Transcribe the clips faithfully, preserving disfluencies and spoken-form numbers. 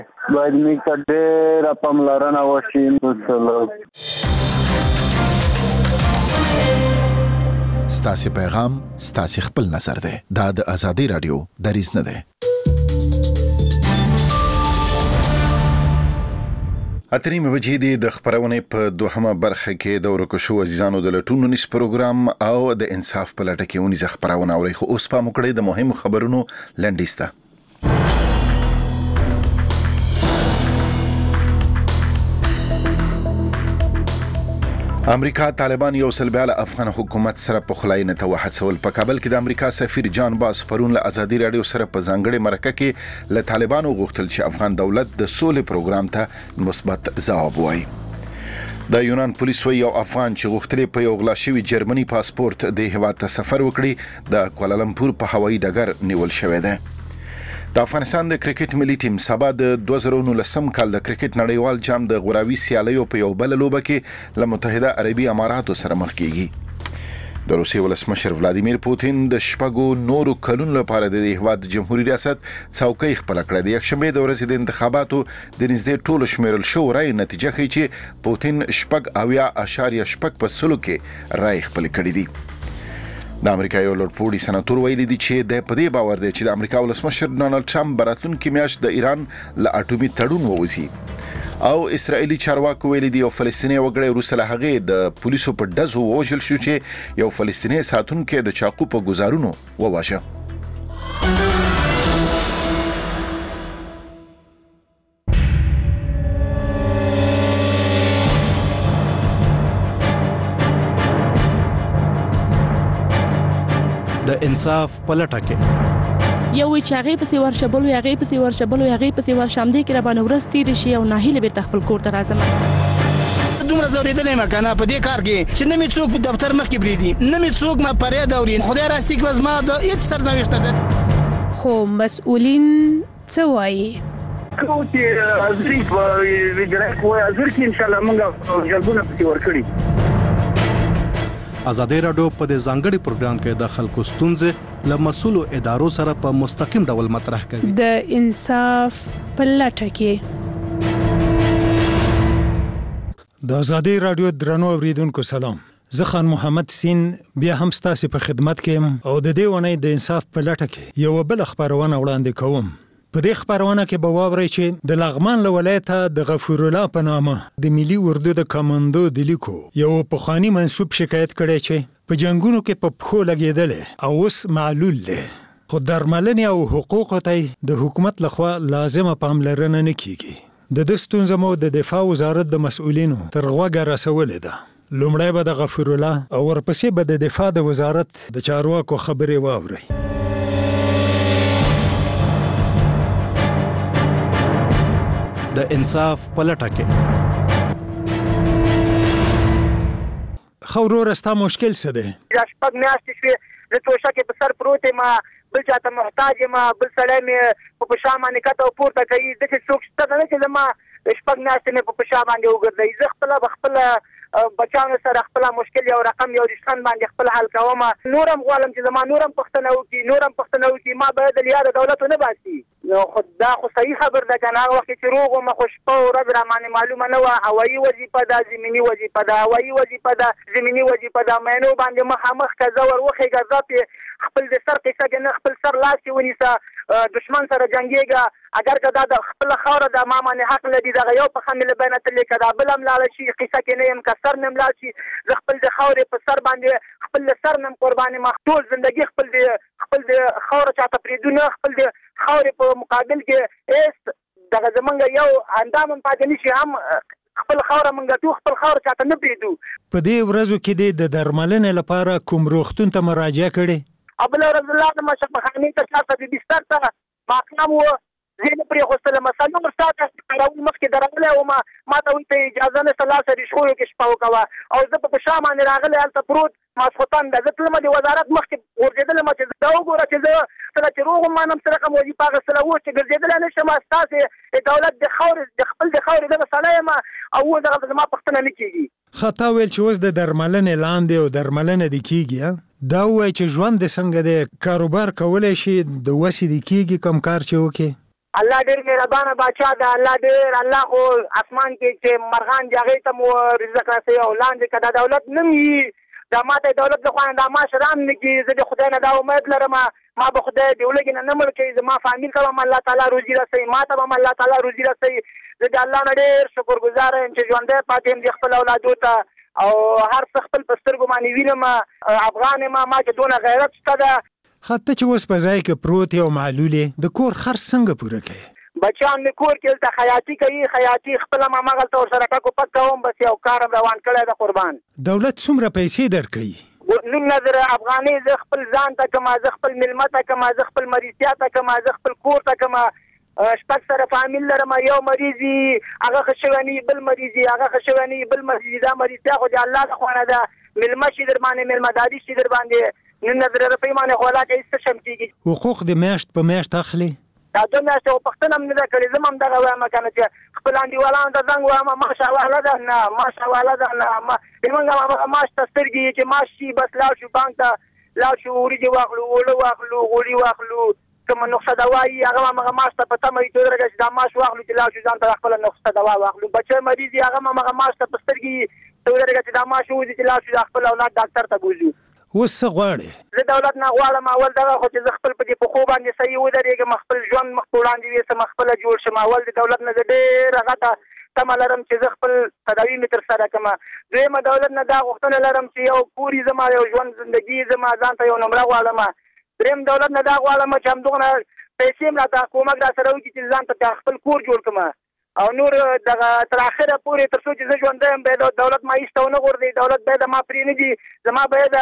باید موږ ته ډېره پاملرنه وشي. ستاسې پیغام ستاسې خپل نظر دی. دا د ازادي رادیو دریځ نه دی. اتریم بجې دی د خبرونې په دوهمه برخه کې د ورکو شو عزیزانو د لټون نیس پروګرام او د انصاف په لټه کې ونیز خبرونه اوري. خو اوس په مکړې د مهم خبرونو لنډیسته. امریکا طالبان یو سل بیا له افغان حکومت سره په خلاینه ته وهڅول. په کابل کې د امریکا سفیر جان باس پرون له ازادي رادیو سره په ځانګړي مرکه کې له طالبانو غوښتل چې افغان دولت د سولې پروګرام ته مثبت ځواب وایي. د یونان پولیس وی یو افغان چې غوښتل په یو غلا شوی جرمني پاسپورت د هیواد ته سفر وکړي د کوالالمپور په هوایي ډګر نیول شوی دی. د افغانستان د کرکټ ملي ټیم سبا د دوه زره نولسم کال د کرکټ نړیوال جام د غوراوي سیالیو په یو بل لوبه کې له متحده عربي اماراتو سره مخ کیږي. د روسیې ولسمشر ولادیمیر پوتین د شپږو نورو کلونو لپاره د هیواد جمهوریت ریاست څوکۍ خپل کړه. د یکشنبه د ورځې د انتخاباتو د نږدې ټولو شمیرل شو رای نتیجه ښیي چې پوتین شپږ اویا اشاریه شپږ په سلو کې رای خپل کړی دی. د امریکا یو لوړپوړي سناتور ویلي دی چې د پدې باور دی چې د امریکا ولسمشر ډونالد ټرمپ براتلونکي میاشت د ایران له اټومي تړون ووځي. او اسرائیلي چارواکو ویلي دی یو فلسطینی وګړی وروسته له هغې د پولیسو په ډزو ووژل شو چې یو فلسطینی ساتونکی د چاقو په ګزارونو وواژه. د انصاف پلټه کې یو وی چې هغه پسې ورشبلو هغه پسې ورشبلو هغه پسې ورشمدې کې را باندې ورس تیر شي او ناهیله بیرته خپل کور ته راځم. دومره زوریدلې ما کنه په دې کار کې چې نه می څوک دفتر مخ کې بریدي نه می څوک ما پرې دورین خدای راستي کې وزما د هیڅ سرنوشت ده. خو مسؤلین څه وایي؟ کو چې ازري په ویډرک وای ازر کې ان شاء الله موږ جلبونه پسې ورکړي. ازادي رادیو په دې ځانګړي پروګرام کې د خلکو ستونزې له مسؤلو ادارو سره په مستقیم ډول مطرح کوي. د انصاف په لټه کې د ازادي رادیو درنو اوریدونکو سلام. زه خان محمد سین بیا هم ستاسو په خدمت کې او د دې ونې د انصاف په لټه کې یو بل خبرونه وړاندې کوم. په دې خبرونه کې به واورئ چې د لغمان له ولایته د غفور الله په نامه د ملي اردو د کمانډو د لیکو یو پخوانی منسوب شکایت کړی چې په جنگونو کې په پخو لګیدل او اوس معلول دی. خو درملنې او حقوقو ته د حکومت لخوا لازمه پاملرنه نه کیږي. د دې ستونزې مو د دفاع وزارت د مسؤلینو تر غوږه رسولې ده. لومړی به د غفور الله او ورپسې به د دفاع د وزارت د چارواکو خبرې واورئ. د انصاف پلټه کې خورو رستا مشکل څه دی؟ شپږ میاشتې شوې د توشه کې په سر پروت یم بل چاته محتاج یم بل سړی مې په پښه باندې کته او پورته کوي داسې څوک شته نه چې زما شپږ میاشتې مې په پښه باندې وګرځوي. زه خپله به خپله بچانو سره خپل مشکل یو رقم یو رښتون باندې خپل حل کوم. نورم غواړم چې زما نورم پښتنه وکي نورم پښتنه وکي ما به د لیاد دولت نه باسي. نو خدا خو صحیح خبر ده کنه هغه وخت چې روغ ما خوش په ورځ را باندې معلومه نه و. هوایي وظیفه ده زمینی وظیفه ده هوایي وظیفه ده زمینی وظیفه ده مینو باندې مخامخ که زور وخېږه ذات خپل د سر قصه کې نه خپل سر لاس ونیسه دشمن سره جنگيږه اگر کدا د خپل خوره د ما باندې حق لري دغه یو په خمل بینه تل کدا بل هم لاله شي قصه کې نه يم کسر نم لا شي ز خپل د خوره په سر باندې خپل سر نم قرباني مخطول زندگی خپل د خپل د خوره چاته پریدونه خپل د خوره په مقابل کې اس دغه زمونږ یو اندام پاتې نشي هم خپل خوره مونږ ټول خپل خوره چاته نه پریدو. په دې ورځو کې د درملنې لپاره کوم روغتون ته مراجعه کړې؟ ابل رضی الله عنه شفاخانی ته چاته د بستر ته ماقنم و زین پرې خوستله مثلا نو ساته راول مخکې درغله او ما ما ته وی اجازه نه ثلاثه د شخو کې شپه وکوا او زه په شامه نه راغله الته پروت ما سخوتان د ځتل ما د وزارت مخکې ورجدل ما چې دا وګوره چې زه سره چې روغ ما نم سره کوم وظیفه غسله و چې ګرځیدل نه شم اساسه دولت د خور د خپل د خور د مسالې ما او دغه ما پښتنه نه کیږي. خطا ویل چې اوس د درملنې لاندې او درملنه د کیږي دا وای چې ژوند د څنګه د کاروبار کولای شي د وسې د کیږي کم کار چې وکي الله ډېر مهربانه بادشاہ ده. الله ډېر الله خو اسمان کې چې مرغان دي هغې ته مو رزق راسوي او لاندې که دا دولت نه وي دا ما ته دولت له خوا نه دا معاش رام نه کړي. زه د خدای نه دا امید لرم ما به خدای د ولږې نه نه مړ کوي. زما فامیل ته به هم الله تعالی روزي رسوي ما ته به هم الله تعالی روزي رسوي. زه د الله نه ډېر شکرګزاره یم چې ژوندی پاتې یم د خپل اولادو ته او هر څه خپل په سترګو باندې وینم. افغان یم ما چې دونه غیرت شته ده. خاطر چې اوس په ځای کې پروت یې او معلول یې د کور خرڅ څنګه پوره کوي؟ بچیان مې کور کې هلته خیاطي کوي خیاطي خپله هم همغلته ورسره ټک پک کوم بس یو کار هم روان کړی ده قربان. دولت څومره پیسې درکوي؟ نیم نظره افغانۍ زه خپل ځان ته کړم زه خپل میلمه ته کړم زه خپل مریضتیا ته کړم زه خپل کور ته کړم. شپږ سره فامیل لرم یو مریض وي هغه ښه شوی نه بل مریض وي هغه ښه شوی نه بل مریض دا مریضتیا خو د الله له خوا نه ده. میلمه شي در باندې میلمهداري شي در باندې نیم نظره روپۍ باندې خو ولا کوي څه شم کېږي. حقوق د میاشت په میاشت اخلي؟ دا دوه میاشتې خو پوښتنه هم نه ده کړې. زه هم همدغه وایم که نه چې خپل انډیوالانو ته زنګ وایم ماشاءالله ده نه ماشاءالله ده نه زمونږ همغه معاش ته سترګې چې معاش شي بس لاړ شو بانک ته لاړ شو وریجې واخلو اوړه واخلو غوړي واخلو کومه نسخه دوا وي هغه همغه معاش ته په تمه وي څو درجه چې دا معاش واخلو چې لاړ شو ځان ته خپله نسخه دوا واخلو. بچی مریض وي هغه هم همغه معاش ته په سترګې څو درجه چې دا معاش ووځي چې لاړ شو دا خپل اولاد ډاکټر ته بوځو. اوس څه غواړې؟ زه دولت نه غواړم اول دغه خو چې زه خپل په دې پښو باندې صحیح ودرېږم خپل ژوند مخ په وړاندې ویسم خپله جوړ شم. اول د دولت نه زه ډېره غټه تمه لرم چې زه خپل تداوي مې ترسره کړم. دویمه دولت نه دا غوښتنه لرم چې یو کور یې زما یو ژوند زندګي زما ځان ته یو نمره غواړم. درېیم دولت نه دا غواړم چې همدغونه پیسې هم راته کومک را سره وکړي چې ځان ته خپل کور جوړ کړم او نور دغه تر اخره پورې تر څو چې زه ژوندی یم باید دولت ما هېڅ ته ونه غورځوي. دولت باید ما پرېنږدي زما باید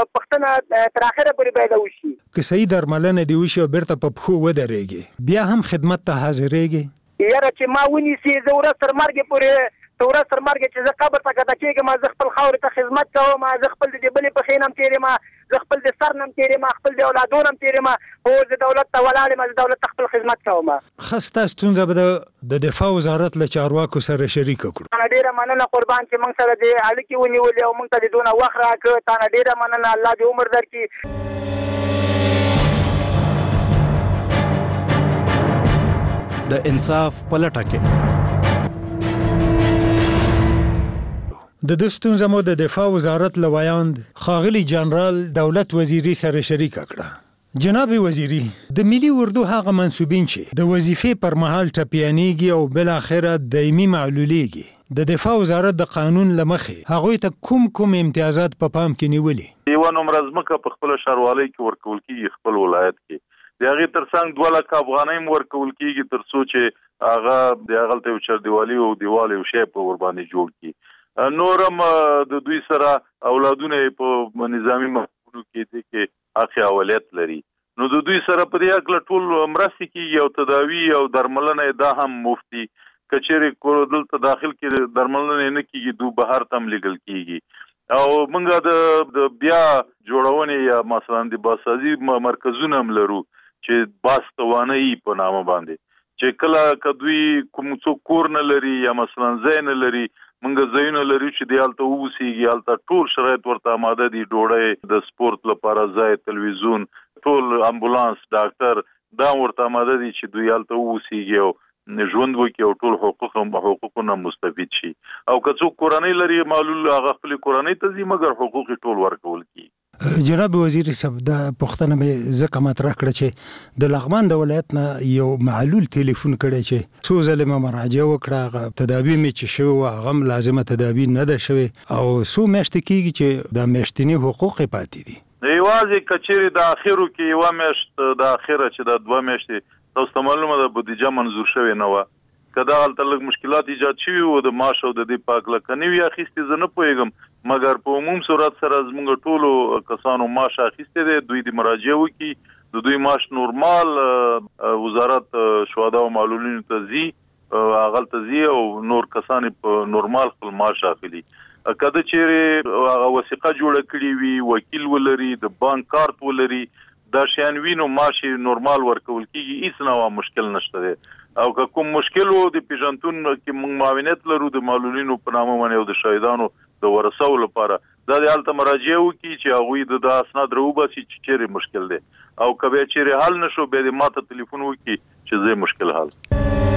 پوښتنه تر اخره پورې باید وشي. که صحیح درملنه دې وشي او بیرته په پښو ودرېږي بیا هم خدمت ته حاضرېږي؟ یاره چې ما ونیسي زه ورځ تر مرګې پورې تر ورځ تر مرګې چې زه قبر ته کښته کېږم زه خپل خاورې ته خدمت کوم زه خپل د دې بلې پښې نه هم تېر یم زه خپل د سر نه هم تېر یم خپل د اولادو نه هم تېر یم خو زه دولت ته ولاړ یم زه دولت ته خپل خدمت کوم. ښه ستا ستونزه به د دفاع وزارت له چارواکو سره شریکه کړو. تا نه ډېره مننه قربان چې موږ سره دې اړیکې ونیولې او موږ ته دې دونه وخت راکړه. تا نه ډېره مننه الله دې عمر درکړي. د انصاف په لټه کې د دې ستونزه مو د دفاع وزارت له ویاند ښاغلي جنرال دولت وزیري سره شریکه کړه. جناب وزیري د ملي اردو هغه منصوبین چې د وظیفې پر مهال ټپیانېږي او بالاخره دایمي معلولیږي د دفاع وزارت د قانون له مخې هغوی ته کوم کوم امتیازات په پام کې نیولي؟ یوه نومره ځمکه په خپله ښاروالۍ کې ورکول کېږي خپل ولایت کې د هغې تر څنګ دوه لکه افغانۍ هم ورکول کېږي تر څو چې هغه د هغلته یو چردیوالي او دیوال یو شی په ورباندې جوړ کړي. نور هم د دوی سره اولادونه په نظامي محکمو کې دي کې اخی اوليت لري نو د دوی سره په دې اړه ټول مرستې کېږي او تداوی او درملنه دا هم مفتي کچېرې کور دلته داخل کې درملنه نه کېږي دوی بهر تم لیږل کېږي او موږ د بیا جوړونې یا مثلا د باسازي مرکزونه هم لرو چې باس توانایي په نامه باندې چې کله کدوی کوم څوک کور نه لري یا مثلا ځای نه لري موږ ځایونه لرو چې د هلته اوسېږي هلته ټول شرایط ورته اماده دي ډوډۍ د سپورت لپاره ځای تلویزیون ټول امبولانس ډاکټر دا ورته اماده دي چې دوی هلته اوسېږي او ژوند وکړي او ټول حقوق حقوقونه مستفید شي او که څوک کورنۍ لري معلول هغه خپلې کورنۍ ته ځي مګر حقوق یې ټول ورکول کېږي. جناب وزیر صاحب دا پوښتنه مې ځکه مطرح کړه چې د لغمان د ولایت نه یو معلول ټلیفون کړی چې څو ځلې مې مراجعه وکړه هغه تدابیر مې چې شوې وه هغه هم لازمه تدابیر نه ده شوې او څو میاشتې کېږي چې دا میاشتني حقوق یې پاتې دي. یوازې که چېرې د اخرو کې یوه میاشت د اخره چې دا دوه میاشتې تاسو ته معلومه ده بودیجه منظور شوې نه وه که دا هلته لږ مشکلات ایجاد شوي وو د معاش او د دې په هکله که نه وي اخیستې زه نه پوهېږم مګر په عموم صورت سره زموږ ټولو کسانو معاش اخیستی دی دوی د مراجعه وکړي د دوی معاش نورمال وزارت شهدا او معلولینو ته ځي هغلته ځي او نور کسان په نورمال خپل معاش اخلي. که د چېرې هغه وثیقه جوړه کړې وي وکیل ولري د بانک کارت ولري دا شیان وي نو معاش نورمال ورکول کېږي هېڅ نوع مشکل نشته دی او که کوم مشکل و د پیژنتون کې موږ معاونیت لرو د معلولینو په نامه باندې او د شهیدانو د ورثو لپاره دا د هلته مراجعه وکړي چې هغوی د دا اسناد راوباسي چې چېرې مشکل دی او که بیا چېرې حل نه شو بیا دې ما ته تلیفون وکړي چې زه مشکل حل